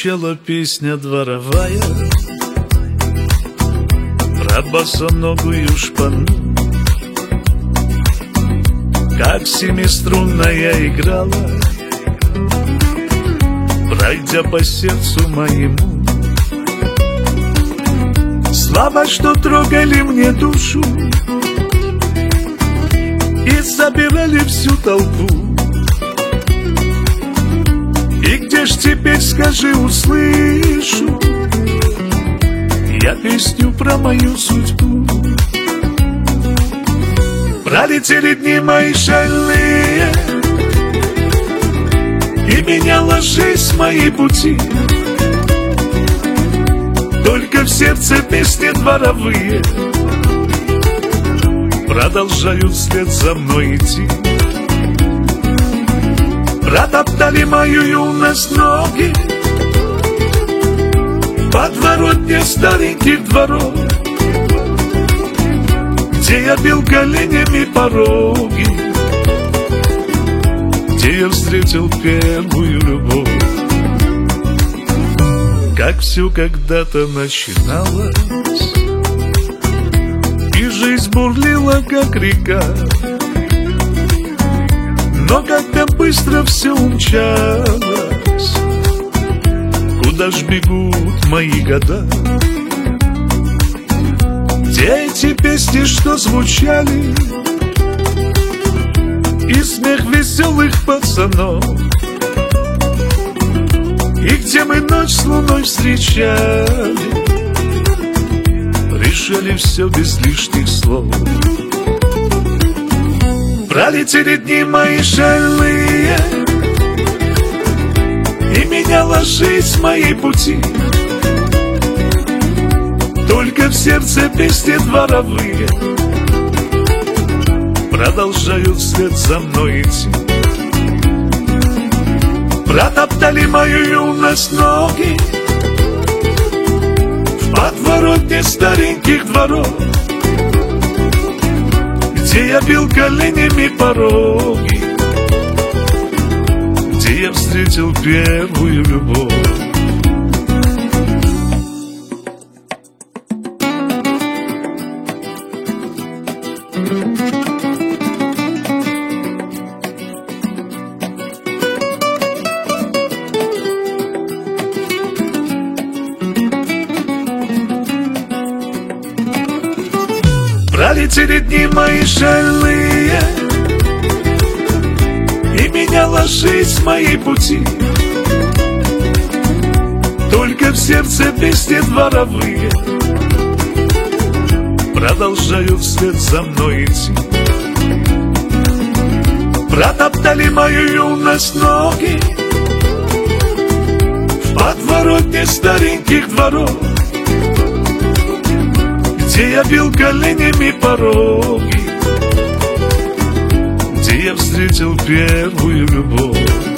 звучала песня дворовая про босоногую шпану, как семиструнная играла, пройдя по сердцу моему. Слова, что трогали мне душу и забирали всю толпу. И где ж теперь, скажи, услышу я песню про мою судьбу? Пролетели дни мои шальные, и меняла жизнь мои пути. Только в сердце песни дворовые продолжают вслед за мной идти. Протоптали мою юность ноги подворотне стареньких дворов, где я бил коленями пороги, где я встретил первую любовь. Как все когда-то начиналось, и жизнь бурлила, как река, но как-то быстро все умчалось. Куда ж бегут мои года? Где эти песни, что звучали, и смех веселых пацанов? И где мы ночь с луной встречали, решали все без лишних слов. Пролетели дни мои шальные, и меняла жизнь мои пути. Только в сердце песни дворовые продолжают вслед за мной идти. Протоптали мою юность ноги в подворотне стареньких дворов, где я бил коленями пороги, где я встретил первую любовь. Пролетели дни мои шальные, и меняла жизнь мои пути. Только в сердце песни дворовые продолжают вслед за мной идти. Протоптали мою юность ноги в подворотне стареньких дворов, где я бил коленями пороги, где я встретил первую любовь.